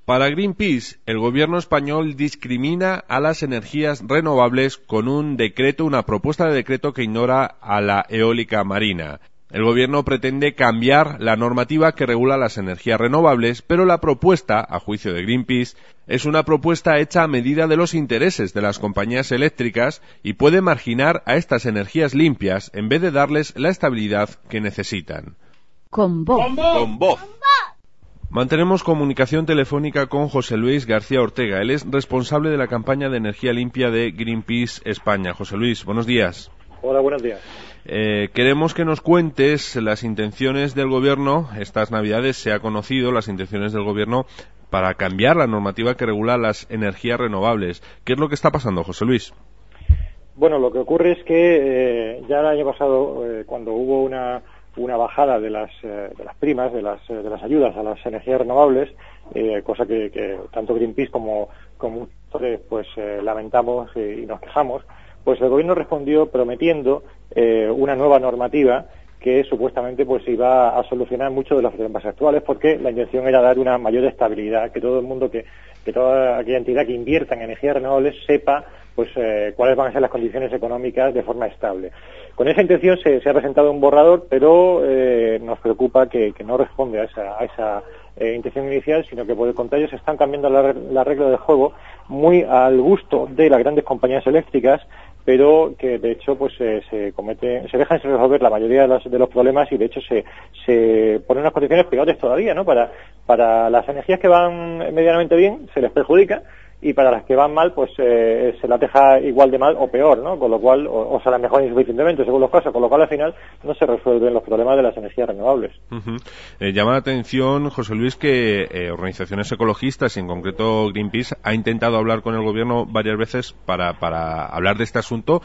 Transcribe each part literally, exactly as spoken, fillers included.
Para Greenpeace, el gobierno español discrimina a las energías renovables con un decreto, una propuesta de decreto que ignora a la eólica marina. El gobierno pretende cambiar la normativa que regula las energías renovables, pero la propuesta, a juicio de Greenpeace, es una propuesta hecha a medida de los intereses de las compañías eléctricas y puede marginar a estas energías limpias en vez de darles la estabilidad que necesitan. Con voz. Con voz. Mantenemos comunicación telefónica con José Luis García Ortega. Él es responsable de la campaña de energía limpia de Greenpeace España. José Luis, buenos días. Hola, buenos días. Eh, queremos que nos cuentes las intenciones del gobierno. Estas navidades se ha conocido las intenciones del gobierno para cambiar la normativa que regula las energías renovables. ¿Qué es lo que está pasando, José Luis? Bueno, lo que ocurre es que eh, ya el año pasado, eh, cuando hubo una una bajada de las eh, de las primas, de las de las ayudas a las energías renovables, eh, cosa que, que tanto Greenpeace como como pues eh, lamentamos y, y nos quejamos, pues el gobierno respondió prometiendo eh, una nueva normativa que supuestamente pues iba a solucionar muchos de los problemas actuales, porque la intención era dar una mayor estabilidad, que todo el mundo, que, que toda aquella entidad que invierta en energías renovables sepa pues eh, cuáles van a ser las condiciones económicas de forma estable. Con esa intención se, se ha presentado un borrador, pero eh, nos preocupa que, que no responde a esa, a esa eh, intención inicial, sino que por el contrario se están cambiando la, la regla del juego muy al gusto de las grandes compañías eléctricas, pero que de hecho pues eh, se comete, se dejan sin resolver la mayoría de los, de los problemas y de hecho se, se ponen unas condiciones peores todavía, ¿no? Para, para las energías que van medianamente bien se les perjudica, y para las que van mal, pues eh, se las deja igual de mal o peor, ¿no? Con lo cual, o, o se las mejora insuficientemente, según los casos, con lo cual al final no se resuelven los problemas de las energías renovables. Uh-huh. Eh, llama la atención, José Luis, que eh, organizaciones ecologistas, y en concreto Greenpeace, ha intentado hablar con el gobierno varias veces para, para hablar de este asunto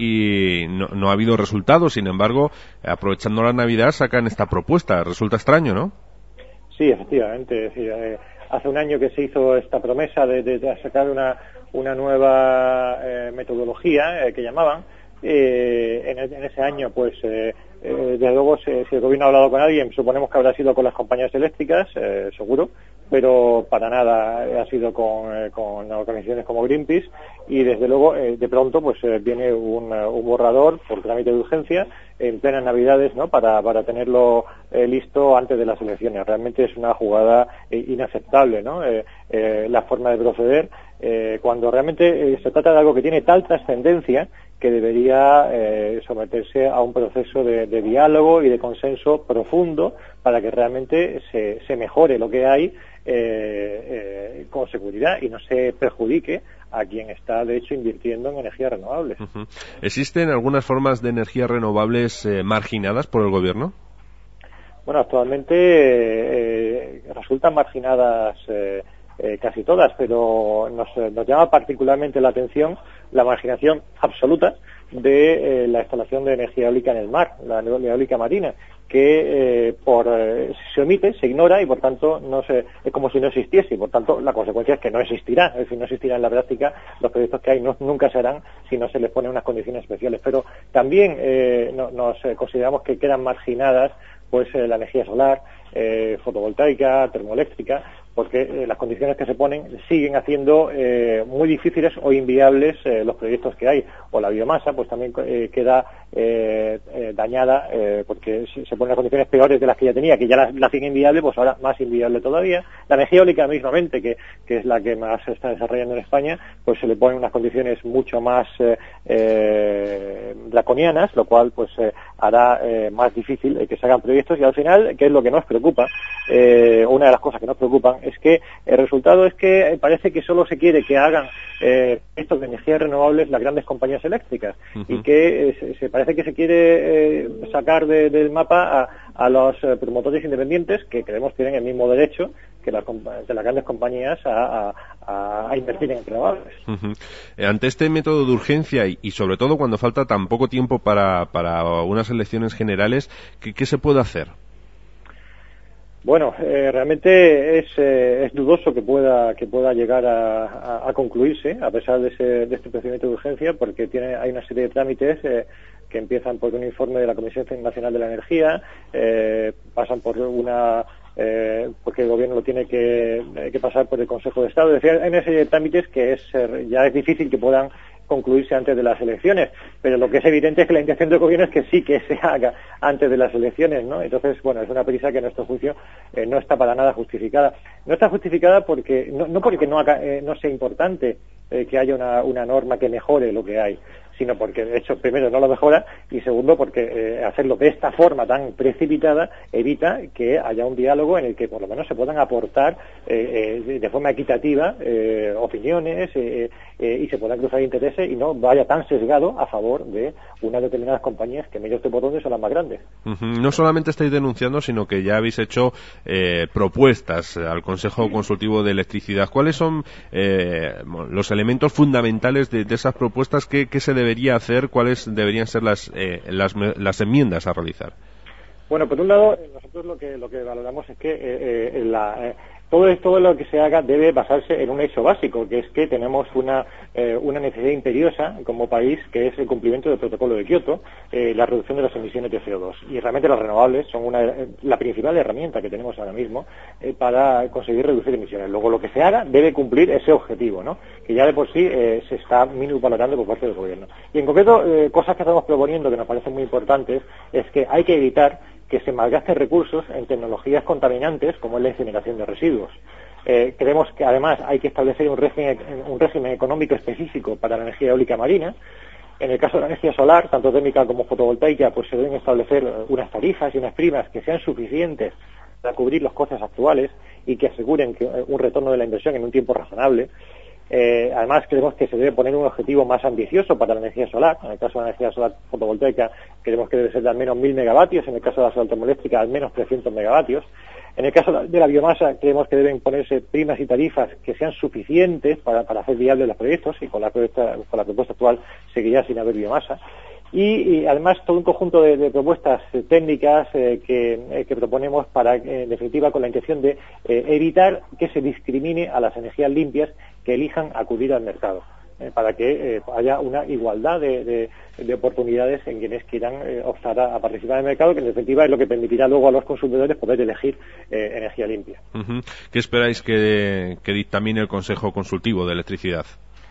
y no, no ha habido resultados. Sin embargo, aprovechando la Navidad, sacan esta propuesta. Resulta extraño, ¿no? Sí, efectivamente. Sí, eh, hace un año que se hizo esta promesa de, de, de sacar una, una nueva eh, metodología eh, que llamaban. Eh, en, en ese año, pues, eh, eh, desde luego, si, si el gobierno ha hablado con alguien, suponemos que habrá sido con las compañías eléctricas, eh, seguro, pero para nada ha sido con, eh, con organizaciones como Greenpeace, y desde luego, eh, de pronto, pues eh, viene un, un borrador por trámite de urgencia en plenas Navidades, ¿no? Para, para tenerlo eh, listo antes de las elecciones. Realmente es una jugada eh, inaceptable, ¿no? Eh, eh, la forma de proceder, eh, cuando realmente eh, se trata de algo que tiene tal trascendencia que debería eh, someterse a un proceso de, de diálogo y de consenso profundo para que realmente se, se mejore lo que hay eh, eh, con seguridad y no se perjudique a quien está, de hecho, invirtiendo en energías renovables. Uh-huh. ¿Existen algunas formas de energías renovables eh, marginadas por el gobierno? Bueno, actualmente eh, resultan marginadas eh, eh, casi todas, pero nos, nos llama particularmente la atención la marginación absoluta de eh, la instalación de energía eólica en el mar, la eólica marina, que eh, por eh, se omite, se ignora y por tanto no se, es como si no existiese, y por tanto la consecuencia es que no existirá, es decir, no existirá en la práctica. Los proyectos que hay no, nunca se harán si no se les ponen unas condiciones especiales, pero también eh, no, nos eh, consideramos que quedan marginadas pues eh, la energía solar, eh, fotovoltaica, termoeléctrica, porque eh, las condiciones que se ponen siguen haciendo eh, muy difíciles o inviables eh, los proyectos que hay. O la biomasa, pues también eh, queda eh, eh, dañada eh, porque se, se ponen las condiciones peores de las que ya tenía, que ya la, la hacían inviable, pues ahora más inviable todavía. La energía eólica mismamente, que, que es la que más se está desarrollando en España, pues se le ponen unas condiciones mucho más eh, eh, draconianas, lo cual pues eh, hará eh, más difícil eh, que se hagan proyectos, y al final, ¿qué es lo que nos preocupa? Eh, una de las cosas que nos preocupan es que el resultado es que parece que solo se quiere que hagan eh, estos de energías renovables las grandes compañías eléctricas, uh-huh. y que eh, se, se parece que se quiere eh, sacar de, del mapa a, a los eh, promotores independientes, que creemos tienen el mismo derecho que las, que las grandes compañías a, a, a invertir en renovables. Uh-huh. Ante este método de urgencia y, y sobre todo cuando falta tan poco tiempo para, para unas elecciones generales, ¿qué, qué se puede hacer? Bueno, eh, realmente es, eh, es dudoso que pueda que pueda llegar a, a, a concluirse a pesar de, ese, de este procedimiento de urgencia, porque tiene hay una serie de trámites eh, que empiezan por un informe de la Comisión Nacional de la Energía, eh, pasan por una eh, porque el gobierno lo tiene que, eh, que pasar por el Consejo de Estado. Es decir, hay una serie de trámites que es eh, ya es difícil que puedan concluirse antes de las elecciones, pero lo que es evidente es que la intención del gobierno es que sí que se haga antes de las elecciones, ¿no? Entonces, bueno, es una prisa que a nuestro juicio eh, no está para nada justificada. No está justificada porque no, no porque no, haga, eh, no sea importante eh, que haya una, una norma que mejore lo que hay, sino porque, de hecho, primero no lo mejora y segundo porque eh, hacerlo de esta forma tan precipitada evita que haya un diálogo en el que por lo menos se puedan aportar eh, eh, de forma equitativa eh, opiniones eh, eh, y se puedan cruzar intereses y no vaya tan sesgado a favor de unas determinadas compañías que medio por dónde son las más grandes. Uh-huh. No solamente estáis denunciando, sino que ya habéis hecho eh, propuestas al Consejo Consultivo de Electricidad. ¿Cuáles son eh, los elementos fundamentales de, de esas propuestas? ¿Qué, qué se debería hacer? ¿Cuáles deberían ser las, eh, las, las enmiendas a realizar? Bueno, por un lado, nosotros lo que lo que valoramos es que eh, eh, la, eh, todo esto lo que se haga debe basarse en un hecho básico, que es que tenemos una eh, una necesidad imperiosa como país, que es el cumplimiento del Protocolo de Kioto, eh, la reducción de las emisiones de C O dos. Y realmente las renovables son una, eh, la principal herramienta que tenemos ahora mismo eh, para conseguir reducir emisiones. Luego, lo que se haga debe cumplir ese objetivo, ¿no? Que ya de por sí eh, se está minusvalorando por parte del gobierno. Y en concreto, eh, cosas que estamos proponiendo que nos parecen muy importantes es que hay que evitar que se malgasten recursos en tecnologías contaminantes como es la incineración de residuos. Eh, creemos que además hay que establecer un régimen, un régimen económico específico para la energía eólica marina. En el caso de la energía solar, tanto térmica como fotovoltaica, pues se deben establecer unas tarifas y unas primas que sean suficientes para cubrir los costes actuales y que aseguren que un retorno de la inversión en un tiempo razonable. Eh, además, creemos que se debe poner un objetivo más ambicioso para la energía solar. En el caso de la energía solar fotovoltaica, creemos que debe ser de al menos mil megavatios. En el caso de la solar termoeléctrica, al menos trescientos megavatios. En el caso de la biomasa, creemos que deben ponerse primas y tarifas que sean suficientes para, para hacer viables los proyectos, y con la, propuesta, con la propuesta actual seguiría sin haber biomasa. Y, y además todo un conjunto de, de propuestas eh, técnicas eh, que, eh, que proponemos para, eh, en definitiva, con la intención de eh, evitar que se discrimine a las energías limpias que elijan acudir al mercado, eh, para que eh, haya una igualdad de, de, de oportunidades en quienes quieran eh, optar a, a participar en el mercado, que en definitiva es lo que permitirá luego a los consumidores poder elegir eh, energía limpia. Uh-huh. ¿Qué esperáis que, que dictamine el Consejo Consultivo de Electricidad?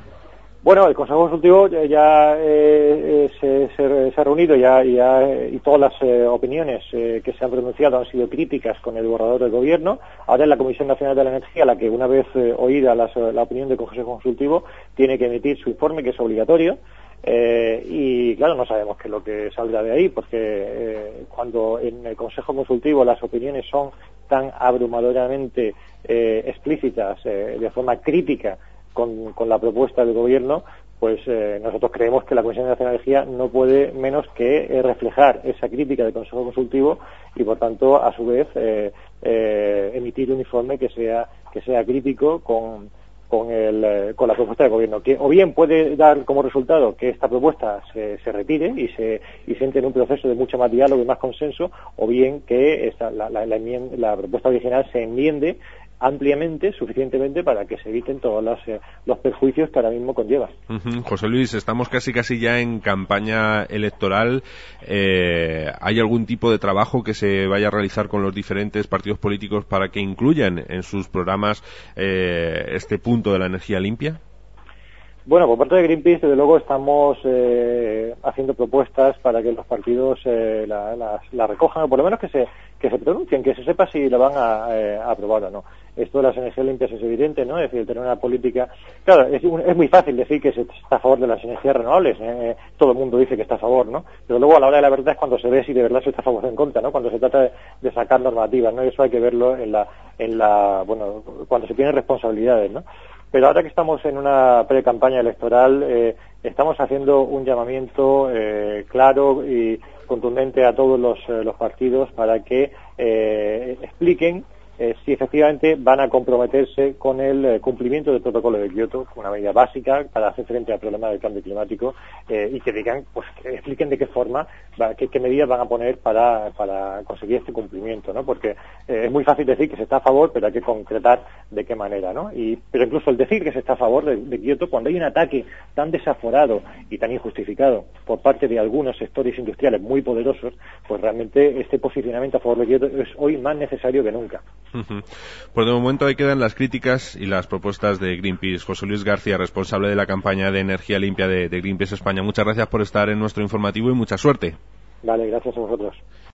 Bueno, el Consejo Consultivo ya eh, se, se, se ha reunido ya, ya, y todas las eh, opiniones eh, que se han pronunciado han sido críticas con el borrador del Gobierno. Ahora es la Comisión Nacional de la Energía la que, una vez eh, oída las, la opinión del Consejo Consultivo, tiene que emitir su informe, que es obligatorio. Eh, y claro, no sabemos qué es lo que saldrá de ahí, porque eh, cuando en el Consejo Consultivo las opiniones son tan abrumadoramente eh, explícitas, eh, de forma crítica, Con, con la propuesta del gobierno, pues eh, nosotros creemos que la Comisión Nacional de Energía no puede menos que eh, reflejar esa crítica del Consejo Consultivo y, por tanto, a su vez, eh, eh, emitir un informe que sea que sea crítico con con, el, eh, con la propuesta del gobierno, que o bien puede dar como resultado que esta propuesta se, se retire y se y se entre en un proceso de mucho más diálogo y más consenso, o bien que esta, la, la, la, enmienda, la propuesta original se enmiende ampliamente, suficientemente para que se eviten todos los, eh, los perjuicios que ahora mismo conlleva. Uh-huh. José Luis, estamos casi casi ya en campaña electoral. Eh, ¿Hay algún tipo de trabajo que se vaya a realizar con los diferentes partidos políticos para que incluyan en sus programas eh, este punto de la energía limpia? Bueno, por parte de Greenpeace, desde luego, estamos eh, haciendo propuestas para que los partidos eh, la, la, la recojan, o por lo menos que se que se pronuncien, que se sepa si la van a, eh, a aprobar o no. Esto de las energías limpias es evidente, ¿no? Es decir, tener una política... Claro, es, es muy fácil decir que se está a favor de las energías renovables, ¿eh? Todo el mundo dice que está a favor, ¿no? Pero luego, a la hora de la verdad, es cuando se ve si de verdad se está a favor o en contra, ¿no? Cuando se trata de, de sacar normativas, ¿no? Y eso hay que verlo en la, en la, bueno, cuando se tienen responsabilidades, ¿no? Pero ahora que estamos en una pre-campaña electoral, eh, estamos haciendo un llamamiento eh, claro y contundente a todos los, eh, los partidos para que eh, expliquen eh, si efectivamente van a comprometerse con el eh, cumplimiento del protocolo de Kioto, una medida básica para hacer frente al problema del cambio climático, eh, y que digan, pues que expliquen de qué forma, va, qué, qué medidas van a poner para, para conseguir este cumplimiento, ¿no? Porque eh, es muy fácil decir que se está a favor, pero hay que concretar de qué manera, ¿no? Y, pero incluso el decir que se está a favor de, de Kioto, cuando hay un ataque tan desaforado y tan injustificado por parte de algunos sectores industriales muy poderosos, pues realmente este posicionamiento a favor de Kioto es hoy más necesario que nunca. Uh-huh. Pues de momento ahí quedan las críticas y las propuestas de Greenpeace. José Luis García, responsable de la campaña de energía limpia de, de Greenpeace España. Muchas gracias por estar en nuestro informativo y mucha suerte. Vale, gracias a vosotros.